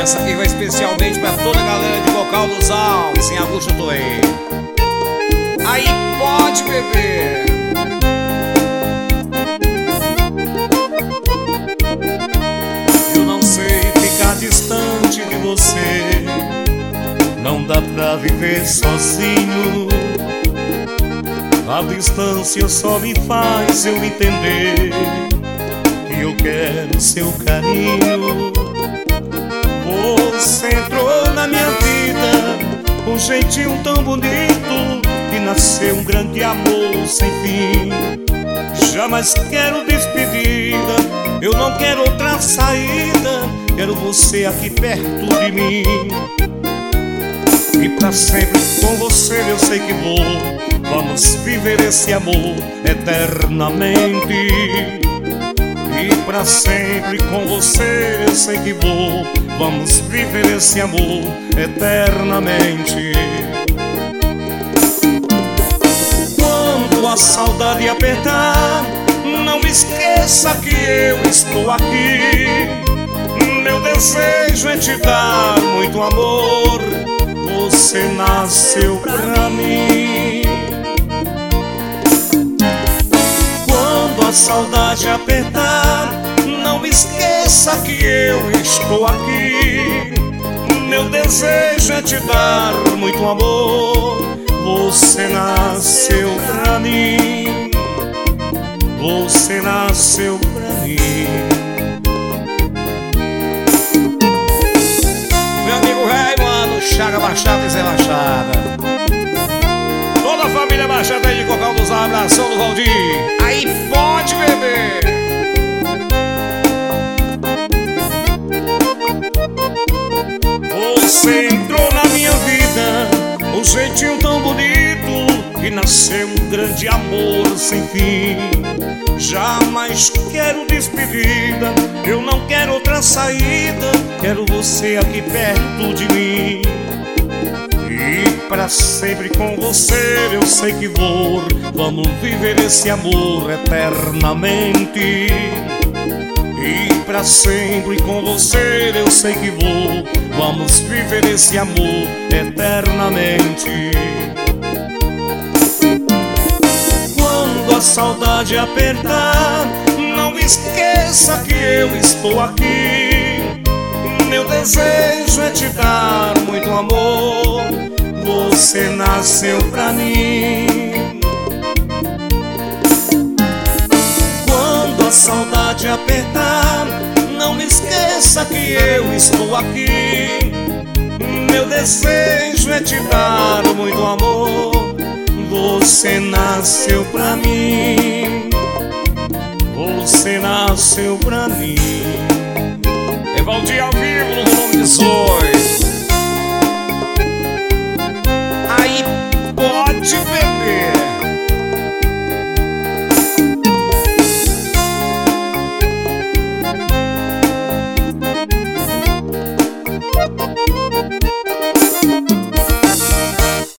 Essa aqui vai especialmente pra toda a galera de Cocal dos Altos, em Augusto Toei. Aí pode beber. Eu não sei ficar distante de você, não dá pra viver sozinho. A distância só me faz eu entender que eu quero seu carinho. Você entrou na minha vida, um jeitinho tão bonito, que nasceu um grande amor sem fim. Jamais quero despedida, eu não quero outra saída, quero você aqui perto de mim. E pra sempre com você eu sei que vou, vamos viver esse amor eternamente. E pra sempre com você eu sei que vou, vamos viver esse amor eternamente. Quando a saudade apertar, não esqueça que eu estou aqui. Meu desejo é te dar muito amor, você nasceu pra mim. Quando a saudade apertar, não esqueça que eu estou aqui. Meu desejo é te dar muito amor, você nasceu pra mim. Você nasceu pra mim. Meu amigo Raimundo, Chaga Machado e Zé Machada, toda a família Machado aí de Cocal dos Altos, abração do Valdir. Aí pode beber. Você entrou na minha vida, um jeitinho tão bonito, que nasceu um grande amor sem fim. Jamais quero despedida, eu não quero outra saída, quero você aqui perto de mim. E pra sempre com você eu sei que vou, vamos viver esse amor eternamente. E pra sempre com você eu sei que vou, vamos viver esse amor eternamente. Quando a saudade apertar, não esqueça que eu estou aqui. Meu desejo é te dar muito amor, você nasceu pra mim. Quando a saudade apertar, não esqueça que eu estou aqui. Meu desejo é te dar muito amor, você nasceu pra mim. Você nasceu pra mim. Valdir